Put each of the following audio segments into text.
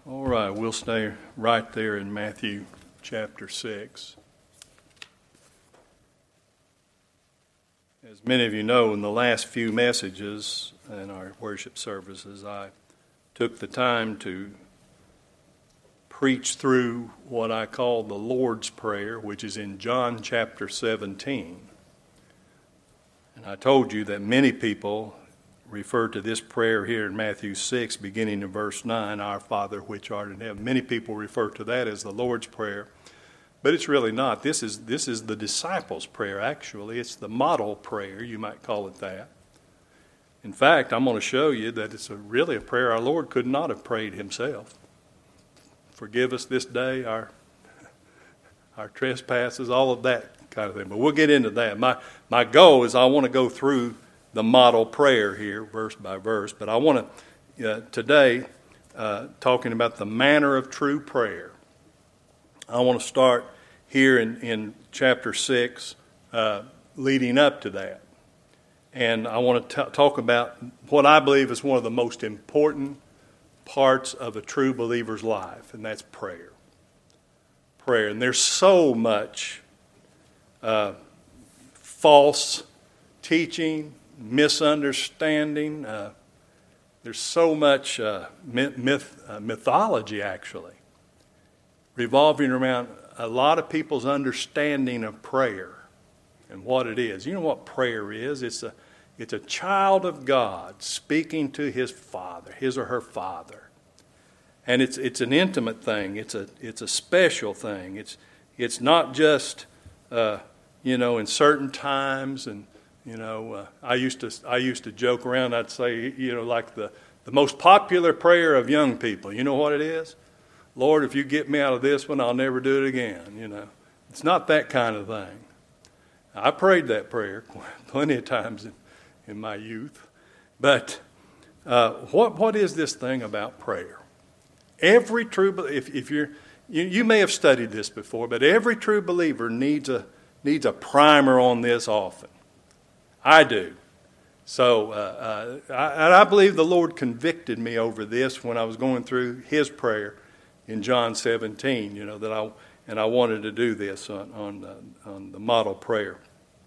All right, we'll stay right there in Matthew chapter 6. As many of you know, in the last few messages in our worship services, I took the time to preach through what I call the Lord's Prayer, which is in John chapter 17. And I told you that many people refer to this prayer here in Matthew 6, beginning in verse 9, Our Father which art in heaven. Many people refer to that as the Lord's Prayer, but it's really not. This is the disciples' prayer, actually. It's the model prayer, you might call it that. In fact, I'm going to show you that it's really a prayer our Lord could not have prayed himself. Forgive us this day our trespasses, all of that kind of thing. But we'll get into that. My goal is I want to go through the model prayer here, verse by verse. But I want to, today, talking about the manner of true prayer. I want to start here in chapter 6, leading up to that. And I want to talk about what I believe is one of the most important parts of a true believer's life, and that's prayer. Prayer. And there's so much false teaching, misunderstanding. There's so much mythology, actually, revolving around a lot of people's understanding of prayer and what it is. You know what prayer is? It's a child of God speaking to his Father, his or her Father, and it's an intimate thing. It's a special thing. It's not just in certain times and. I used to joke around. I'd say, like the most popular prayer of young people. You know what it is? Lord, if you get me out of this one, I'll never do it again. It's not that kind of thing. I prayed that prayer plenty of times in my youth. But what is this thing about prayer? Every true believer, you may have studied this before, but every true believer needs a primer on this often. I do. So I believe the Lord convicted me over this when I was going through his prayer in John 17, that I wanted to do this on the model prayer.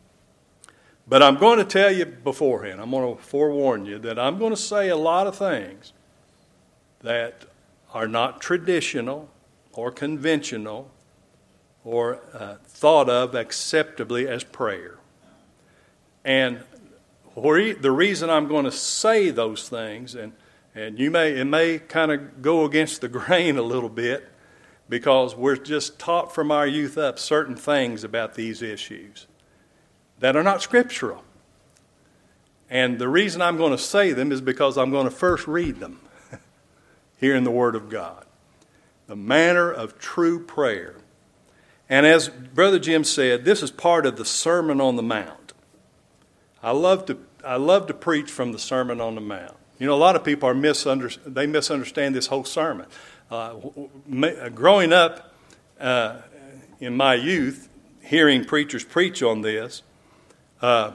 But I'm going to tell you beforehand, I'm going to forewarn you that I'm going to say a lot of things that are not traditional or conventional or thought of acceptably as prayer. And the reason I'm going to say those things, and it may kind of go against the grain a little bit, because we're just taught from our youth up certain things about these issues that are not scriptural. And the reason I'm going to say them is because I'm going to first read them here in the Word of God. The manner of true prayer. And as Brother Jim said, this is part of the Sermon on the Mount. I love to preach from the Sermon on the Mount. A lot of people misunderstand this whole sermon. Growing up in my youth, hearing preachers preach on this, I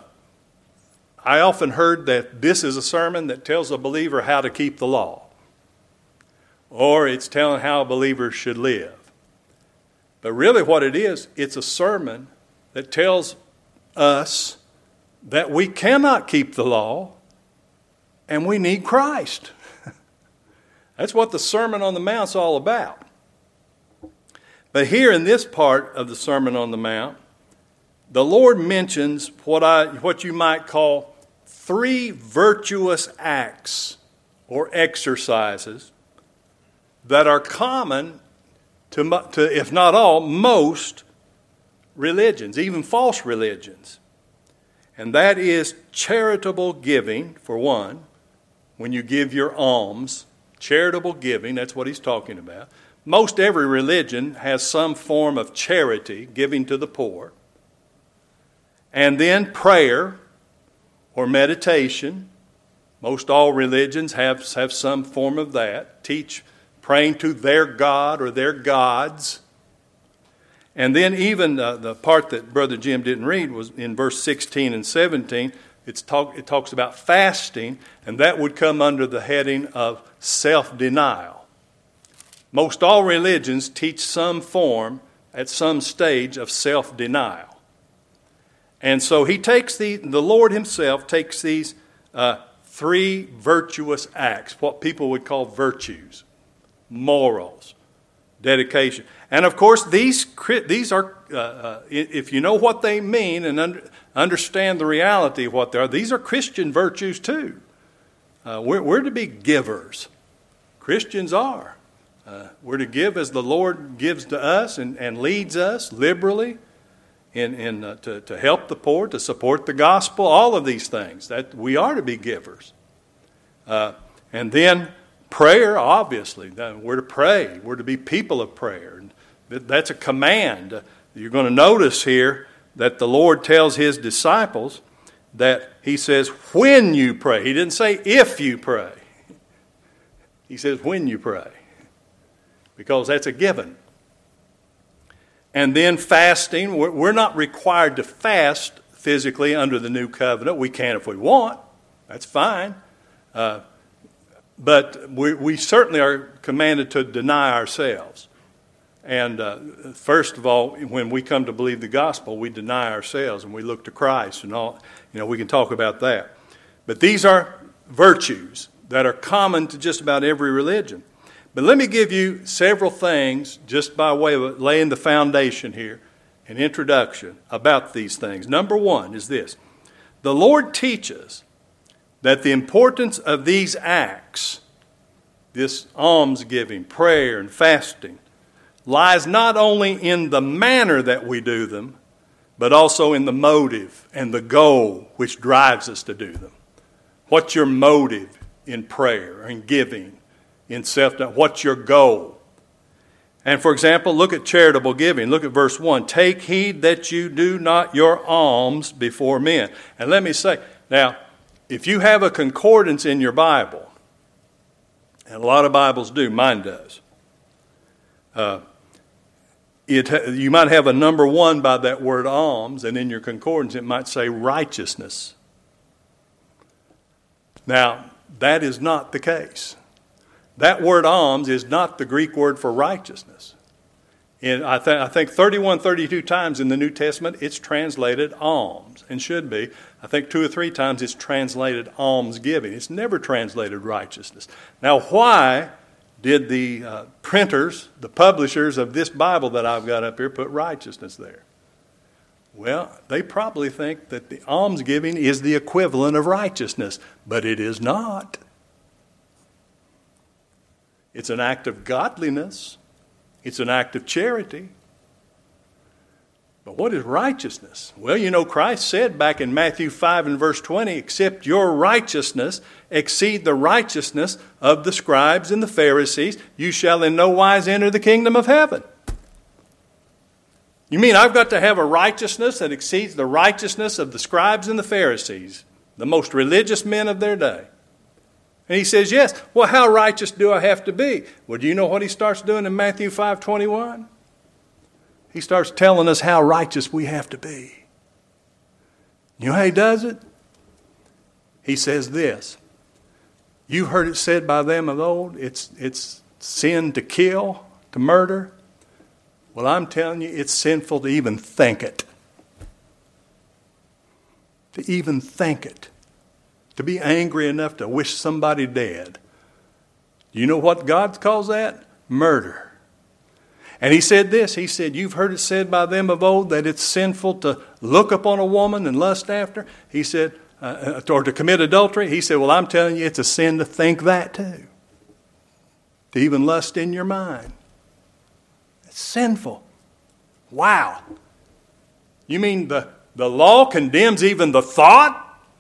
often heard that this is a sermon that tells a believer how to keep the law, or it's telling how a believer should live. But really what it is, it's a sermon that tells us that we cannot keep the law and we need Christ. That's what the Sermon on the Mount's all about. But here in this part of the Sermon on the Mount, the Lord mentions what you might call 3 virtuous acts or exercises that are common to, if not all, most religions, even false religions. And that is charitable giving, for one. When you give your alms, charitable giving, that's what he's talking about. Most every religion has some form of charity, giving to the poor. And then prayer or meditation. Most all religions have some form of that. Praying to their God or their gods. And then even the part that Brother Jim didn't read was in verse 16 and 17. It talks about fasting, and that would come under the heading of self-denial. most all religions teach some form at some stage of self-denial. And so he takes the Lord himself takes these three virtuous acts, what people would call virtues, morals, dedication. And of course, these are, if you know what they mean and understand the reality of what they are, these are Christian virtues too. We're to be givers. Christians are. We're to give as the Lord gives to us and leads us liberally to help the poor, to support the gospel, all of these things. That we are to be givers. And then prayer, obviously. We're to pray. We're to be people of prayer. That's a command. You're going to notice here that the Lord tells his disciples that he says, when you pray. He didn't say if you pray. He says when you pray. Because that's a given. And then fasting. We're not required to fast physically under the new covenant. We can if we want. That's fine. But we certainly are commanded to deny ourselves. And first of all, when we come to believe the gospel, we deny ourselves and we look to Christ and all. We can talk about that. But these are virtues that are common to just about every religion. But let me give you several things just by way of laying the foundation here, an introduction about these things. Number one is this. The Lord teaches that the importance of these acts, this almsgiving, prayer, and fasting, lies not only in the manner that we do them, but also in the motive and the goal which drives us to do them. What's your motive in prayer and giving, in self? What's your goal? And for example, look at charitable giving. Look at verse 1. Take heed that you do not your alms before men. And let me say, now, if you have a concordance in your Bible, and a lot of Bibles do, mine does, you might have a number 1 by that word alms, and in your concordance it might say righteousness. Now, that is not the case. That word alms is not the Greek word for righteousness. I think 31, 32 times in the New Testament it's translated alms, and should be. I think 2 or 3 times it's translated almsgiving. It's never translated righteousness. Now, why did the printers, the publishers of this Bible that I've got up here, put righteousness there? Well, they probably think that the almsgiving is the equivalent of righteousness, but it is not. It's an act of godliness. It's an act of charity. But what is righteousness? Well, Christ said back in Matthew 5 and verse 20, except your righteousness exceed the righteousness of the scribes and the Pharisees, you shall in no wise enter the kingdom of heaven. You mean I've got to have a righteousness that exceeds the righteousness of the scribes and the Pharisees, the most religious men of their day? And he says, yes. Well, how righteous do I have to be? Well, do you know what he starts doing in Matthew 5:21? He starts telling us how righteous we have to be. You know how he does it? He says this. You heard it said by them of old, it's sin to kill, to murder. Well, I'm telling you, it's sinful to even think it. To even think it. To be angry enough to wish somebody dead. You know what God calls that? Murder. And he said this. He said, you've heard it said by them of old that it's sinful to look upon a woman and lust after her. He said, or to commit adultery. He said, well, I'm telling you, it's a sin to think that too. To even lust in your mind. It's sinful. Wow. You mean the law condemns even the thought?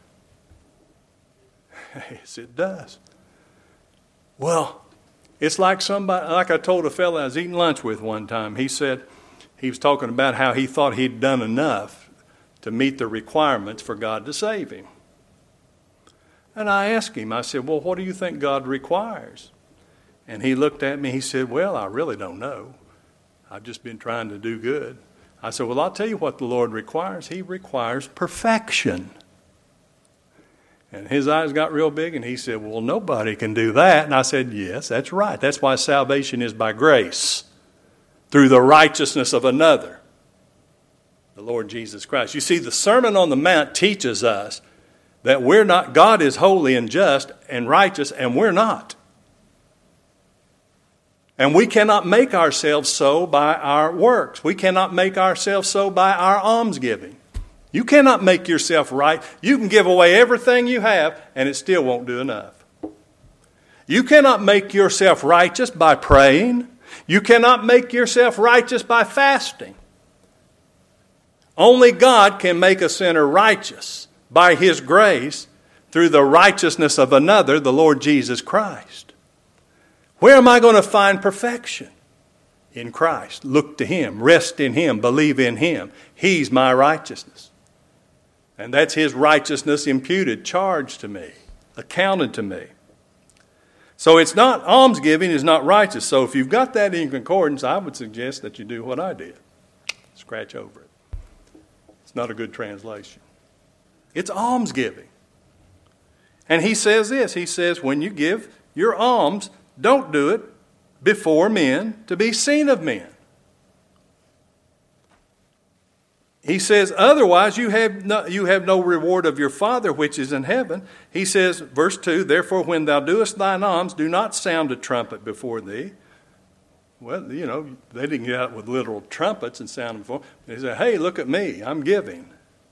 Yes, it does. Well, it's like I told a fellow I was eating lunch with one time. He said he was talking about how he thought he'd done enough to meet the requirements for God to save him. And I asked him, I said, well, what do you think God requires? And he looked at me, he said, well, I really don't know. I've just been trying to do good. I said, well, I'll tell you what the Lord requires. He requires perfection. And his eyes got real big, and he said, well, nobody can do that. And I said, yes, that's right. That's why salvation is by grace, through the righteousness of another, the Lord Jesus Christ. You see, the Sermon on the Mount teaches us that we're not, God is holy and just and righteous, and we're not. And we cannot make ourselves so by our works. We cannot make ourselves so by our almsgiving. You cannot make yourself right. You can give away everything you have, and it still won't do enough. You cannot make yourself righteous by praying. You cannot make yourself righteous by fasting. Only God can make a sinner righteous by His grace through the righteousness of another, the Lord Jesus Christ. Where am I going to find perfection? In Christ. Look to Him, rest in Him, believe in Him. He's my righteousness. And that's His righteousness imputed, charged to me, accounted to me. So it's not, almsgiving is not righteous. So if you've got that in concordance, I would suggest that you do what I did. Scratch over it. It's not a good translation. It's almsgiving. And he says this, he says, when you give your alms, don't do it before men to be seen of men. He says, otherwise you have no reward of your Father which is in heaven. He says, verse 2, therefore when thou doest thine alms, do not sound a trumpet before thee. Well, you know, they didn't get out with literal trumpets and sound them before. They said, hey, look at me, I'm giving.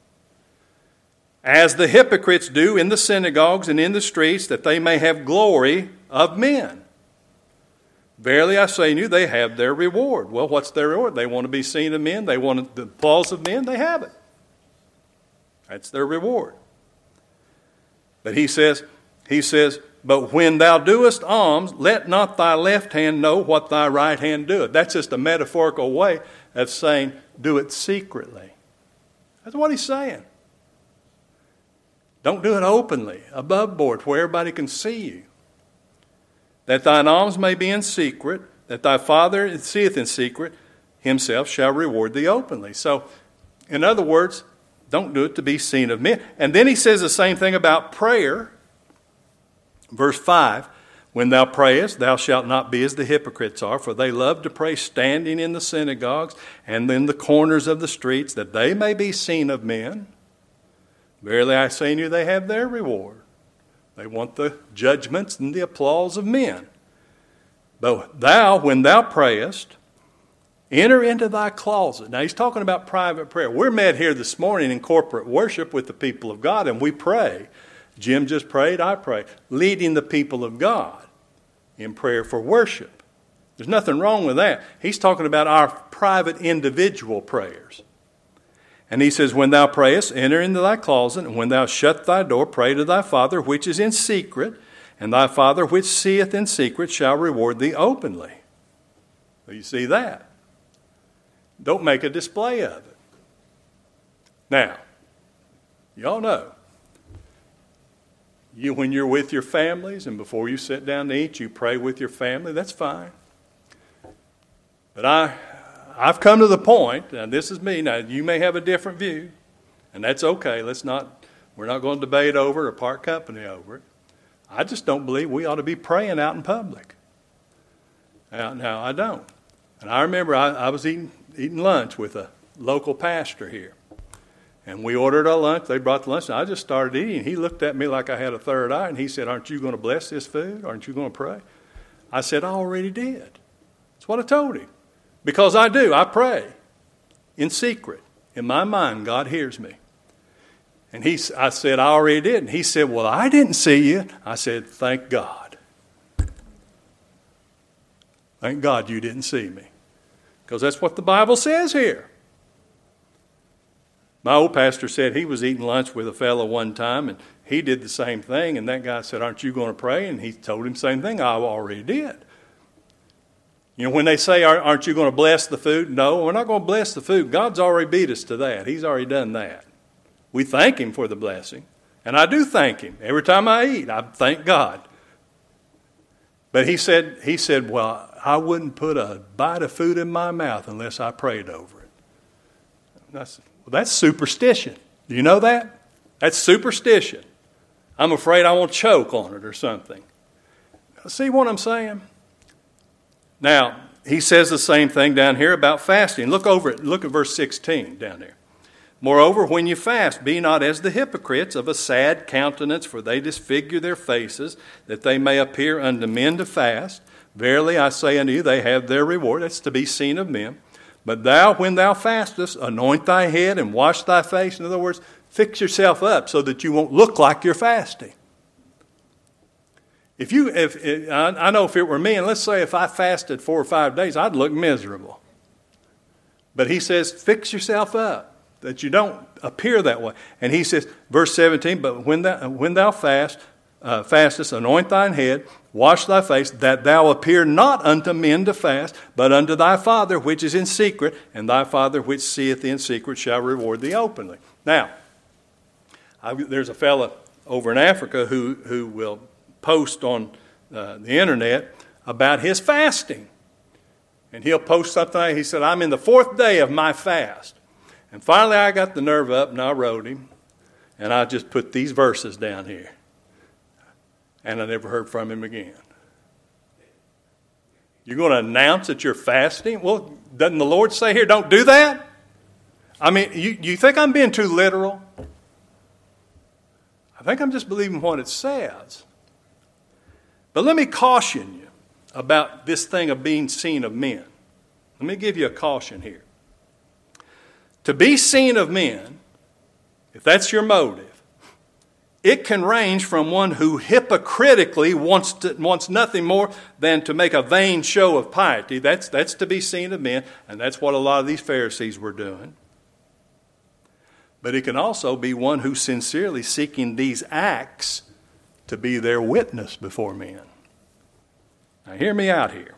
As the hypocrites do in the synagogues and in the streets, that they may have glory of men. Verily I say to you, they have their reward. Well, what's their reward? They want to be seen of men. They want the applause of men. They have it. That's their reward. But he says, but when thou doest alms, let not thy left hand know what thy right hand doeth. That's just a metaphorical way of saying, do it secretly. That's what he's saying. Don't do it openly, above board, where everybody can see you. That thine alms may be in secret, that thy Father seeth in secret, himself shall reward thee openly. So, in other words, don't do it to be seen of men. And then he says the same thing about prayer. Verse 5, when thou prayest, thou shalt not be as the hypocrites are, for they love to pray standing in the synagogues and in the corners of the streets, that they may be seen of men. Verily I say to you, they have their reward. They want the judgments and the applause of men. But thou, when thou prayest, enter into thy closet. Now he's talking about private prayer. We're met here this morning in corporate worship with the people of God, and we pray. Jim just prayed, I prayed, leading the people of God in prayer for worship. There's nothing wrong with that. He's talking about our private individual prayers. And he says, when thou prayest, enter into thy closet, and when thou shut thy door, pray to thy Father which is in secret, and thy Father which seeth in secret shall reward thee openly. So you see that. Don't make a display of it. Now, y'all know, when you're with your families and before you sit down to eat, you pray with your family, that's fine. But I've come to the point, and this is me, now you may have a different view, and that's okay. We're not going to debate over it or part company over it. I just don't believe we ought to be praying out in public. Now I don't. And I remember I was eating lunch with a local pastor here. And we ordered our lunch. They brought the lunch, and I just started eating. He looked at me like I had a third eye, and he said, aren't you going to bless this food? Aren't you going to pray? I said, I already did. That's what I told him. Because I do. I pray in secret. In my mind, God hears me. And I said, I already did. And he said, well, I didn't see you. I said, thank God. Thank God you didn't see me. Because that's what the Bible says here. My old pastor said he was eating lunch with a fellow one time, and he did the same thing. And that guy said, aren't you going to pray? And he told him the same thing. I already did. You know, when they say, aren't you going to bless the food? No, we're not going to bless the food. God's already beat us to that. He's already done that. We thank Him for the blessing. And I do thank Him. Every time I eat, I thank God. But he said, well, I wouldn't put a bite of food in my mouth unless I prayed over it. That's superstition. Do you know that? That's superstition. I'm afraid I won't choke on it or something. See what I'm saying? Now, he says the same thing down here about fasting. Look at verse 16 down there. Moreover, when you fast, be not as the hypocrites of a sad countenance, for they disfigure their faces, that they may appear unto men to fast. Verily I say unto you, they have their reward. That's to be seen of men. But thou, when thou fastest, anoint thy head and wash thy face. In other words, fix yourself up so that you won't look like you're fasting. I know if it were me, and let's say if I fasted 4 or 5 days, I'd look miserable. But he says, fix yourself up, that you don't appear that way. And he says, verse 17, but when thou fastest, anoint thine head, wash thy face, that thou appear not unto men to fast, but unto thy Father which is in secret, and thy Father which seeth in secret shall reward thee openly. Now, there's a fellow over in Africa who will post on the internet about his fasting. And he'll post something. He said, I'm in the 4th day of my fast. And finally I got the nerve up and I wrote him. And I just put these verses down here. And I never heard from him again. You're going to announce that you're fasting? Well, doesn't the Lord say here, don't do that? I mean, you think I'm being too literal? I think I'm just believing what it says. But let me caution you about this thing of being seen of men. Let me give you a caution here. To be seen of men, if that's your motive, it can range from one who hypocritically wants nothing more than to make a vain show of piety. That's to be seen of men, and that's what a lot of these Pharisees were doing. But it can also be one who's sincerely seeking these acts to be their witness before men. Now hear me out here.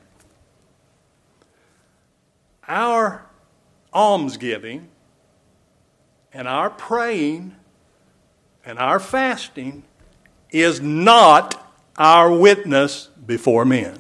Our almsgiving and our praying and our fasting is not our witness before men.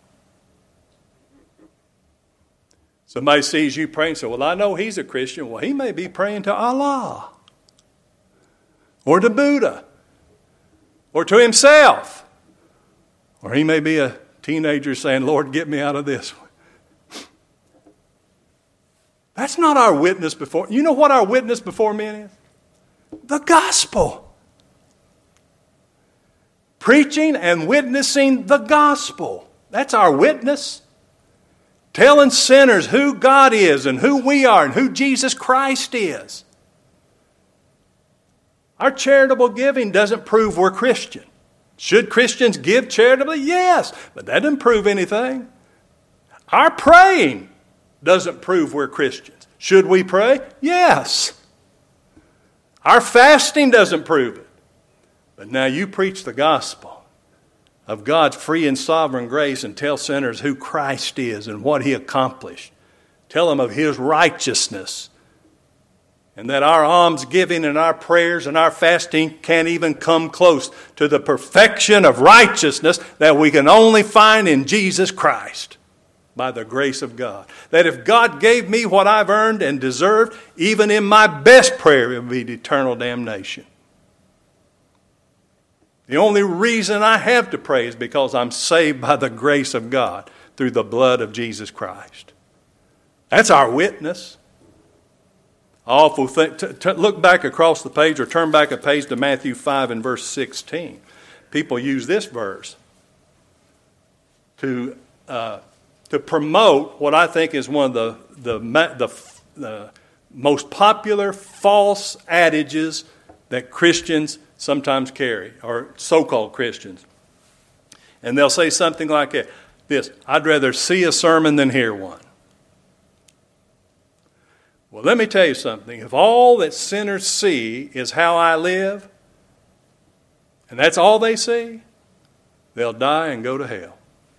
Somebody sees you praying and says, well, I know he's a Christian. Well, he may be praying to Allah or to Buddha or to himself. Or he may be a teenager saying, Lord, get me out of this one. That's not our witness before. You know what our witness before men is? The gospel. Preaching and witnessing the gospel. That's our witness. Telling sinners who God is and who we are and who Jesus Christ is. Our charitable giving doesn't prove we're Christian. Should Christians give charitably? Yes, but that doesn't prove anything. Our praying doesn't prove we're Christians. Should we pray? Yes. Our fasting doesn't prove it. But now you preach the gospel of God's free and sovereign grace and tell sinners who Christ is and what he accomplished. Tell them of his righteousness. And that our almsgiving and our prayers and our fasting can't even come close to the perfection of righteousness that we can only find in Jesus Christ by the grace of God. That if God gave me what I've earned and deserved, even in my best prayer, it would be eternal damnation. The only reason I have to pray is because I'm saved by the grace of God through the blood of Jesus Christ. That's our witness. Awful thing. Look back across the page or turn back a page to Matthew 5 and verse 16. People use this verse to promote what I think is one of the most popular false adages that Christians sometimes carry, or so-called Christians. And they'll say something like this, I'd rather see a sermon than hear one. Well, let me tell you something. If all that sinners see is how I live, and that's all they see, they'll die and go to hell.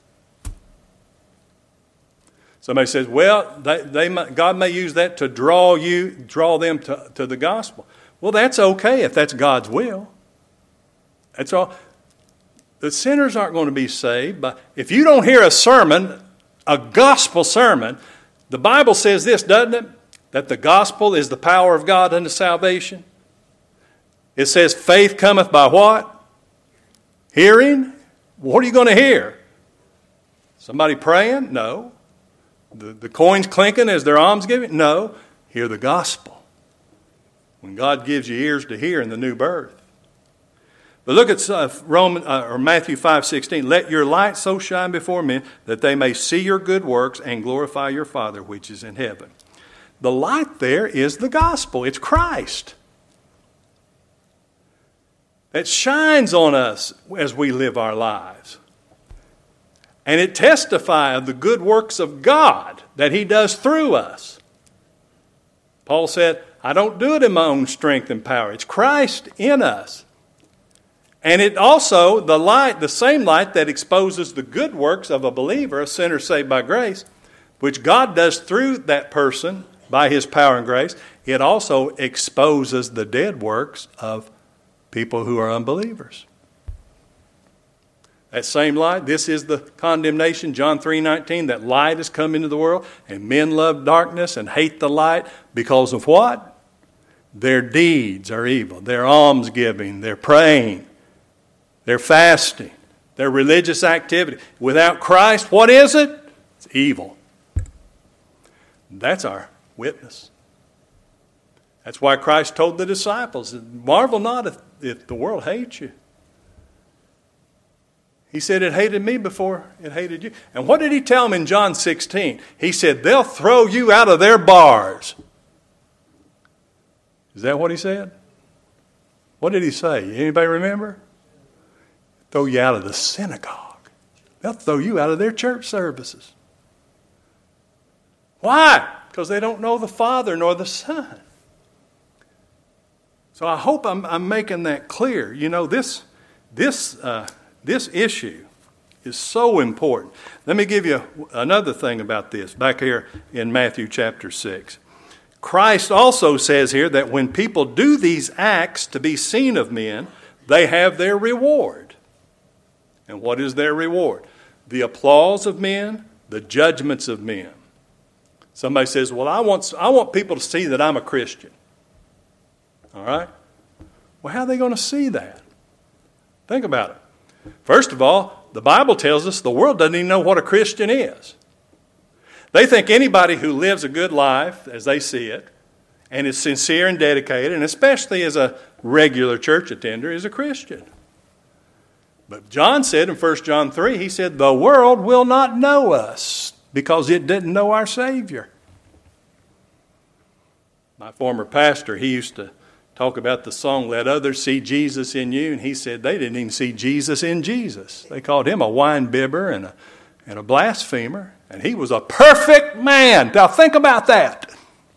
Somebody says, well, God may use that to draw them to the gospel. Well, that's okay if that's God's will. That's all. The sinners aren't going to be saved. But if you don't hear a sermon, a gospel sermon, the Bible says this, doesn't it? That the gospel is the power of God unto salvation. It says faith cometh by what? Hearing? What are you going to hear? Somebody praying? No. The coins clinking as their alms giving? No. Hear the gospel. When God gives you ears to hear in the new birth. But look at Matthew 5:16. Let your light so shine before men that they may see your good works and glorify your Father which is in heaven. The light there is the gospel. It's Christ. That shines on us as we live our lives. And it testifies of the good works of God that He does through us. Paul said, I don't do it in my own strength and power. It's Christ in us. And it also, the same light that exposes the good works of a believer, a sinner saved by grace, which God does through that person by His power and grace, it also exposes the dead works of people who are unbelievers. That same light, this is the condemnation, John 3:19, that light has come into the world, and men love darkness and hate the light because of what? Their deeds are evil. Their almsgiving, their praying, their fasting, their religious activity. Without Christ, what is it? It's evil. That's our witness. That's why Christ told the disciples, marvel not if the world hates you. He said it hated me before it hated you. And what did He tell them in John 16? He said, they'll throw you out of their bars. Is that what He said? What did He say? Anybody remember? Throw you out of the synagogue. They'll throw you out of their church services. Why? Because they don't know the Father nor the Son. So I hope I'm making that clear. You know, this issue is so important. Let me give you another thing about this back here in Matthew chapter 6. Christ also says here that when people do these acts to be seen of men, they have their reward. And what is their reward? The applause of men, the judgments of men. Somebody says, well, I want people to see that I'm a Christian. All right? Well, how are they going to see that? Think about it. First of all, the Bible tells us the world doesn't even know what a Christian is. They think anybody who lives a good life, as they see it, and is sincere and dedicated, and especially as a regular church attender, is a Christian. But John said in 1 John 3, he said, the world will not know us because it didn't know our Savior. My former pastor, he used to talk about the song, Let Others See Jesus in You, and he said they didn't even see Jesus in Jesus. They called him a wine bibber and a blasphemer, and he was a perfect man. Now think about that.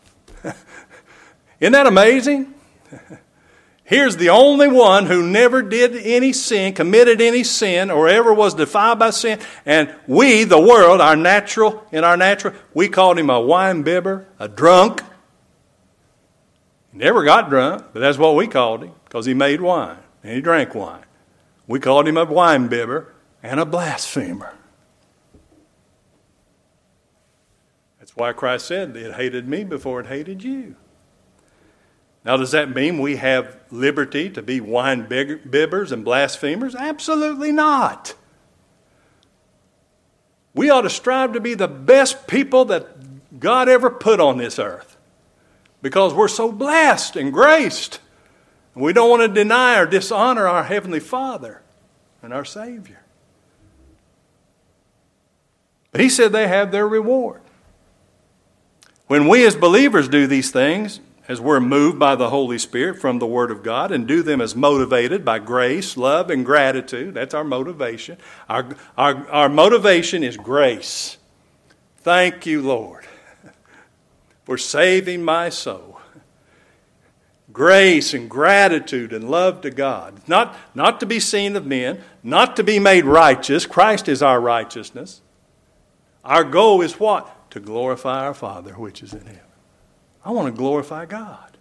Isn't that amazing? Here's the only one who never did any sin, committed any sin, or ever was defiled by sin. And we, the world, in our natural, we called him a wine bibber, a drunk. He never got drunk, but that's what we called him, because he made wine and he drank wine. We called him a wine bibber and a blasphemer. That's why Christ said, it hated me before it hated you. Now, does that mean we have liberty to be wine bibbers and blasphemers? Absolutely not. We ought to strive to be the best people that God ever put on this earth because we're so blessed and graced. We don't want to deny or dishonor our Heavenly Father and our Savior. But He said they have their reward. When we as believers do these things, as we're moved by the Holy Spirit from the Word of God and do them as motivated by grace, love, and gratitude. That's our motivation. Our motivation is grace. Thank you, Lord, for saving my soul. Grace and gratitude and love to God. Not to be seen of men, not to be made righteous. Christ is our righteousness. Our goal is what? To glorify our Father which is in heaven. I want to glorify God.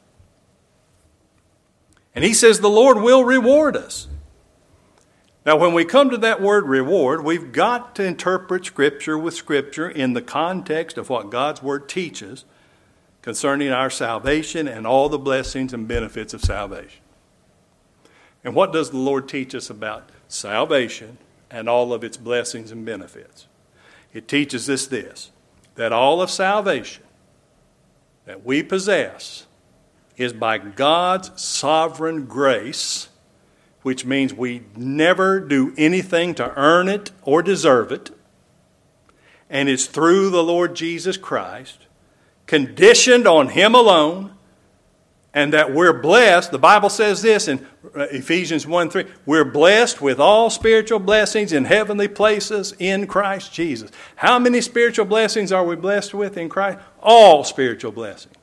And He says the Lord will reward us. Now, when we come to that word reward, we've got to interpret Scripture with Scripture in the context of what God's Word teaches concerning our salvation and all the blessings and benefits of salvation. And what does the Lord teach us about salvation and all of its blessings and benefits. It teaches us this, that all of salvation that we possess is by God's sovereign grace, which means we never do anything to earn it or deserve it, and it's through the Lord Jesus Christ, conditioned on Him alone, and that we're blessed. The Bible says this in Ephesians 1:3, we're blessed with all spiritual blessings in heavenly places in Christ Jesus. How many spiritual blessings are we blessed with in Christ? All spiritual blessings.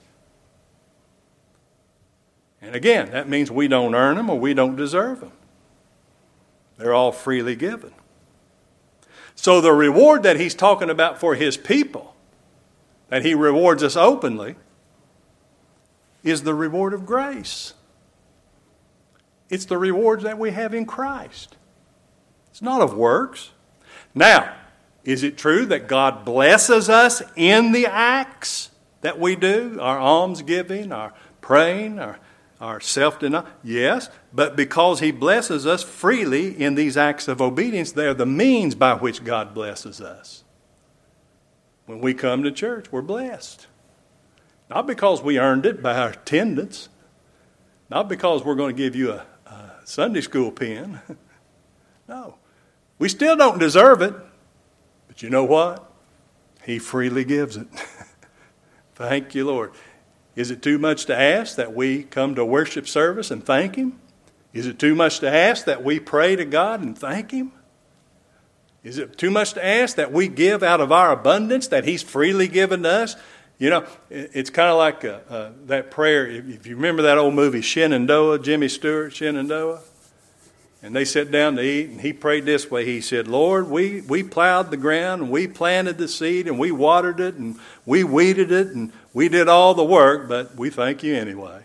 And again, that means we don't earn them or we don't deserve them. They're all freely given. So the reward that He's talking about for His people, that He rewards us openly, is the reward of grace. It's the reward that we have in Christ. It's not of works. Now, is it true that God blesses us in the acts that we do? Our almsgiving, our praying, our self-denial? Yes, but because He blesses us freely in these acts of obedience, they're the means by which God blesses us. When we come to church, we're blessed. Not because we earned it by our attendance. Not because we're going to give you a Sunday school pen. No. We still don't deserve it. But you know what? He freely gives it. Thank you, Lord. Is it too much to ask that we come to worship service and thank Him? Is it too much to ask that we pray to God and thank Him? Is it too much to ask that we give out of our abundance that He's freely given to us? You know, it's kind of like that prayer. If you remember that old movie, Shenandoah, Jimmy Stewart, Shenandoah, and they sat down to eat, and he prayed this way. He said, Lord, we plowed the ground, and we planted the seed, and we watered it, and we weeded it, and we did all the work, but we thank You anyway.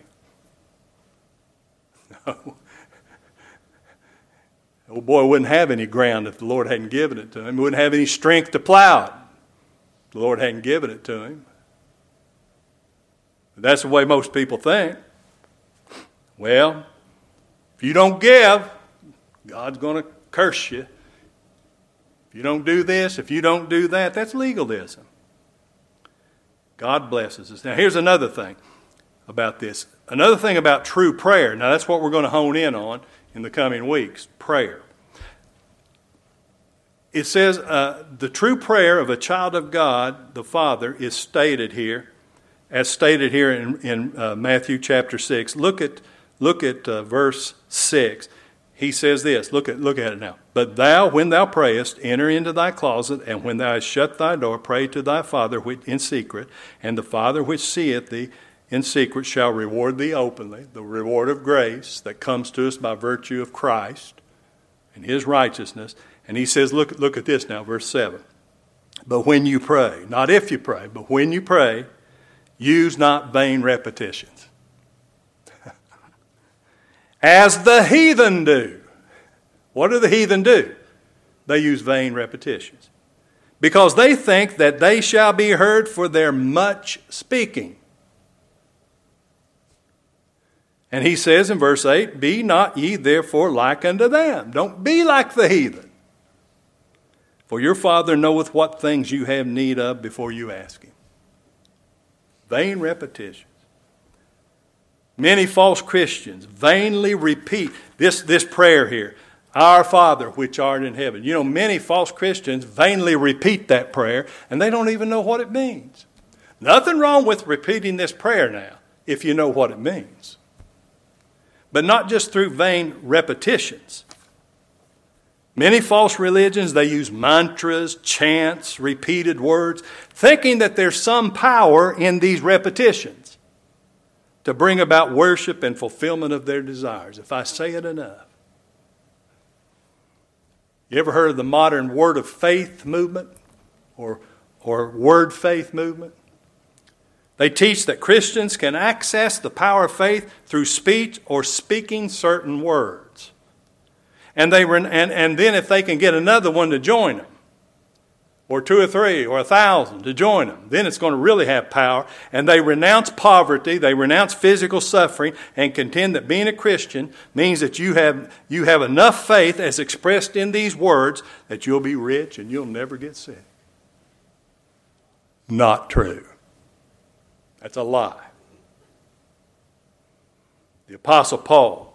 No. The old boy wouldn't have any ground if the Lord hadn't given it to him. He wouldn't have any strength to plow it if the Lord hadn't given it to him. That's the way most people think. Well, if you don't give, God's going to curse you. If you don't do this, if you don't do that, that's legalism. God blesses us. Now, here's another thing about this. Another thing about true prayer. Now, that's what we're going to hone in on in the coming weeks, prayer. It says the true prayer of a child of God, the Father, is stated here, as stated here in Matthew chapter 6. Look at verse 6. He says this. Look at it now. But thou, when thou prayest, enter into thy closet, and when thou hast shut thy door, pray to thy Father which in secret, and the Father which seeth thee in secret shall reward thee openly. The reward of grace that comes to us by virtue of Christ and His righteousness. And he says, look at this now, verse 7. But when you pray, not if you pray, but when you pray, use not vain repetitions, as the heathen do. What do the heathen do? They use vain repetitions, because they think that they shall be heard for their much speaking. And he says in verse 8, be not ye therefore like unto them. Don't be like the heathen. For your Father knoweth what things you have need of before you ask Him. Vain repetitions. Many false Christians vainly repeat this prayer here. Our Father which art in heaven. You know, many false Christians vainly repeat that prayer, and they don't even know what it means. Nothing wrong with repeating this prayer now, if you know what it means. But not just through vain repetitions. Many false religions, they use mantras, chants, repeated words, thinking that there's some power in these repetitions to bring about worship and fulfillment of their desires, if I say it enough. You ever heard of the modern word of faith movement or word faith movement? They teach that Christians can access the power of faith through speech or speaking certain words. And then if they can get another one to join them, or 2 or 3 or 1,000 to join them. Then it's going to really have power. And they renounce poverty, they renounce physical suffering, and contend that being a Christian means that you have enough faith as expressed in these words that you'll be rich and you'll never get sick. Not true. That's a lie. The Apostle Paul,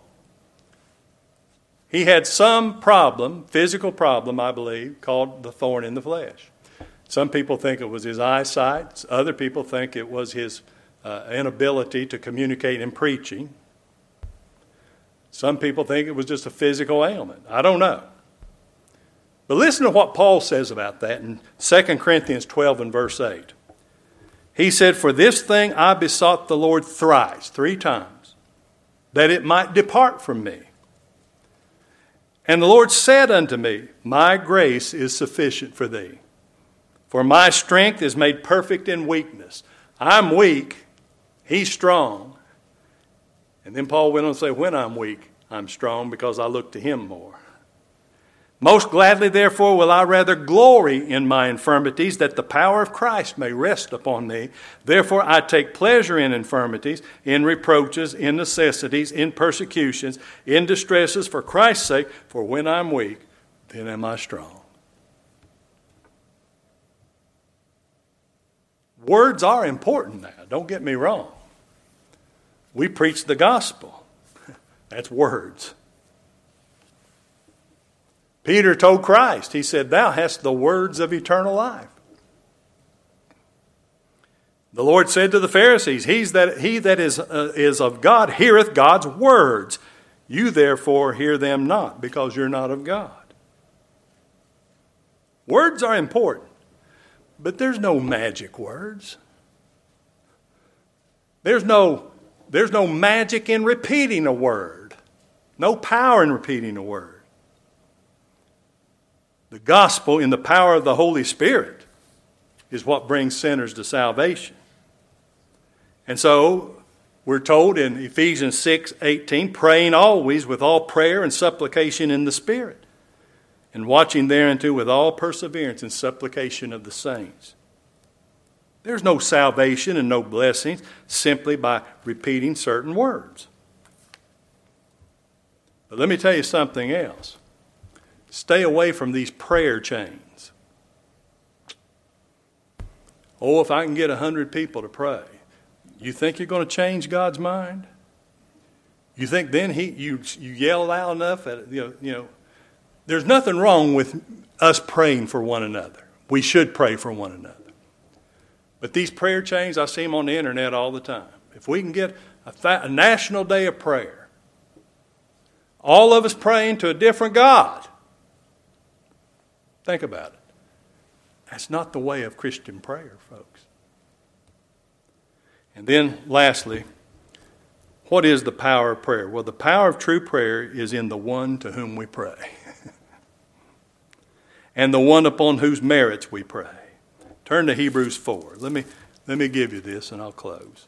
he had some problem, physical problem, I believe, called the thorn in the flesh. Some people think it was his eyesight. Other people think it was his inability to communicate in preaching. Some people think it was just a physical ailment. I don't know. But listen to what Paul says about that in 2 Corinthians 12 and verse 8. He said, "For this thing I besought the Lord thrice," 3 times, "that it might depart from me. And the Lord said unto me, My grace is sufficient for thee. For my strength is made perfect in weakness." I'm weak. He's strong. And then Paul went on to say, when I'm weak, I'm strong because I look to him more. "Most gladly, therefore, will I rather glory in my infirmities, that the power of Christ may rest upon me. Therefore I take pleasure in infirmities, in reproaches, in necessities, in persecutions, in distresses for Christ's sake. For when I'm weak, then am I strong." Words are important now. Don't get me wrong. We preach the gospel. That's words. Peter told Christ, he said, "Thou hast the words of eternal life." The Lord said to the Pharisees, He that is of God heareth God's words. You therefore hear them not, because you're not of God. Words are important, but there's no magic words. There's no magic in repeating a word. No power in repeating a word. The gospel in the power of the Holy Spirit is what brings sinners to salvation. And so we're told in Ephesians 6:18, "Praying always with all prayer and supplication in the Spirit, and watching thereunto with all perseverance and supplication of the saints." There's no salvation and no blessings simply by repeating certain words. But let me tell you something else. Stay away from these prayer chains. Oh, if I can get 100 people to pray. You think you're going to change God's mind? You think then you yell loud enough at there's nothing wrong with us praying for one another. We should pray for one another. But these prayer chains, I see them on the internet all the time. If we can get a national day of prayer, all of us praying to a different God. Think about it. That's not the way of Christian prayer, folks. And then lastly, what is the power of prayer? Well, the power of true prayer is in the one to whom we pray. And the one upon whose merits we pray. Turn to Hebrews 4. Let me give you this and I'll close.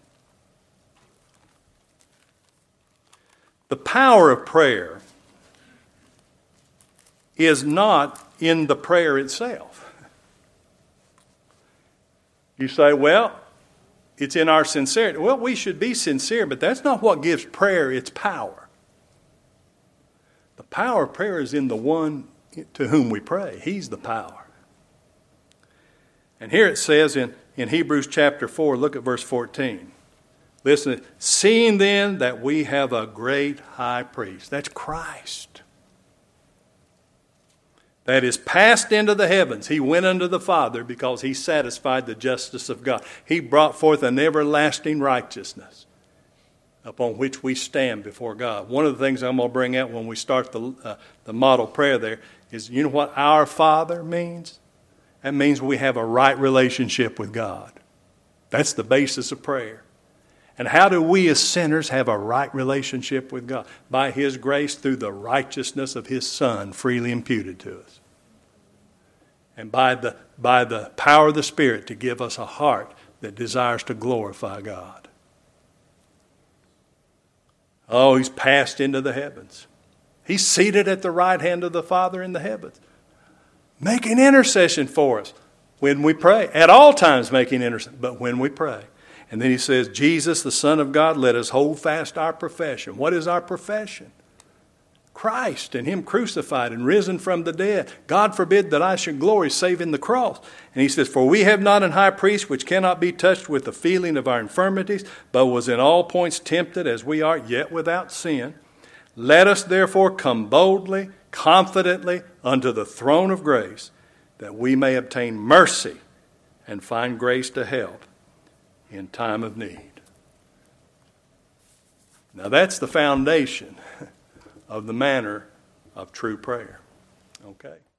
The power of prayer is not in the prayer itself. You say, well, it's in our sincerity. Well, we should be sincere, but that's not what gives prayer its power. The power of prayer is in the one to whom we pray. He's the power. And here it says in Hebrews chapter 4, look at verse 14. Listen, "Seeing then that we have a great high priest," that's Christ, "that is passed into the heavens." He went unto the Father because he satisfied the justice of God. He brought forth an everlasting righteousness upon which we stand before God. One of the things I'm going to bring out when we start the model prayer there is, you know what our Father means? That means we have a right relationship with God. That's the basis of prayer. And how do we as sinners have a right relationship with God? By His grace through the righteousness of His Son freely imputed to us. And by the power of the Spirit to give us a heart that desires to glorify God. Oh, He's passed into the heavens. He's seated at the right hand of the Father in the heavens, making intercession for us. When we pray. At all times making intercession, but when we pray. And then he says, Jesus, the Son of God, let us hold fast our profession. What is our profession? Christ and him crucified and risen from the dead. God forbid that I should glory save in the cross. And he says, for we have not an high priest which cannot be touched with the feeling of our infirmities, but was in all points tempted as we are, yet without sin. Let us therefore come boldly, confidently unto the throne of grace, that we may obtain mercy and find grace to help in time of need. Now that's the foundation of the manner of true prayer. Okay.